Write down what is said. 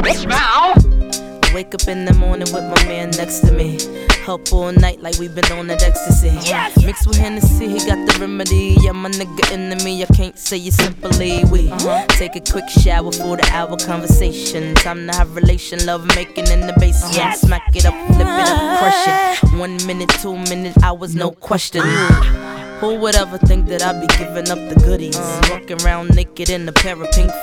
Wake up in the morning with my man next to me. Up all night like we been on that ecstasy. Mixed with Hennessy, he got the remedy. Yeah, my nigga enemy, I can't say it simply. We take a quick shower for the hour conversation. Time to have relation, love making in the basement. Smack it up, flip it up, crush it. 1 minute, 2 minute, hours, no question. Who would ever think that I'd be giving up the goodies? Walking around naked in a pair of pink